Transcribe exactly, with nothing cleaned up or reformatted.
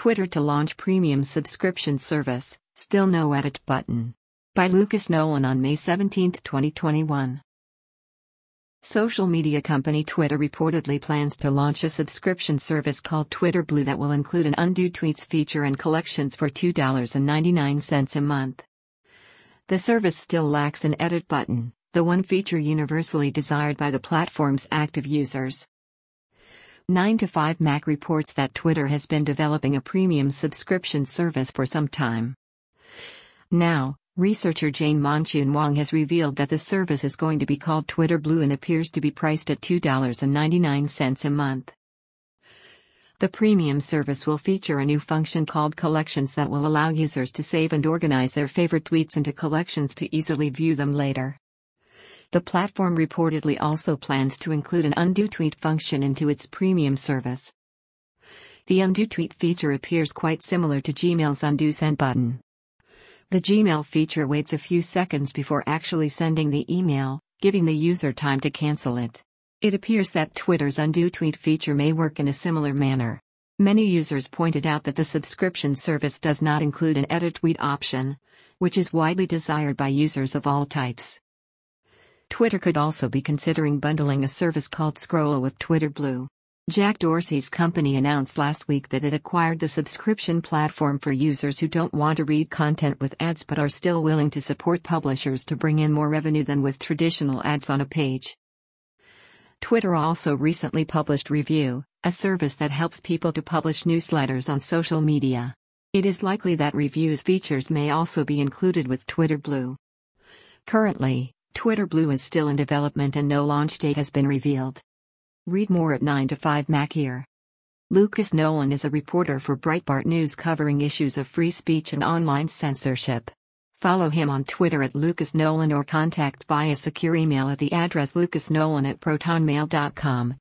Twitter to launch premium subscription service, still no edit button. By Lucas Nolan on May seventeenth, twenty twenty-one. Social media company Twitter reportedly plans to launch a subscription service called Twitter Blue that will include an undo tweets feature and collections for two dollars and ninety-nine cents a month. The service still lacks an edit button, the one feature universally desired by the platform's active users. nine to five Mac reports that Twitter has been developing a premium subscription service for some time. Now, researcher Jane Monchun Wong has revealed that the service is going to be called Twitter Blue and appears to be priced at two dollars and ninety-nine cents a month. The premium service will feature a new function called Collections that will allow users to save and organize their favorite tweets into collections to easily view them later. The platform reportedly also plans to include an undo tweet function into its premium service. The undo tweet feature appears quite similar to Gmail's undo send button. The Gmail feature waits a few seconds before actually sending the email, giving the user time to cancel it. It appears that Twitter's undo tweet feature may work in a similar manner. Many users pointed out that the subscription service does not include an edit tweet option, which is widely desired by users of all types. Twitter could also be considering bundling a service called Scroll with Twitter Blue. Jack Dorsey's company announced last week that it acquired the subscription platform for users who don't want to read content with ads but are still willing to support publishers to bring in more revenue than with traditional ads on a page. Twitter also recently published Review, a service that helps people to publish newsletters on social media. It is likely that Review's features may also be included with Twitter Blue. Currently, Twitter Blue is still in development and no launch date has been revealed. Read more at nine to five Mac here. Lucas Nolan is a reporter for Breitbart News covering issues of free speech and online censorship. Follow him on Twitter at Lucas Nolan or contact via secure email at the address lucasnolan at protonmail dot com.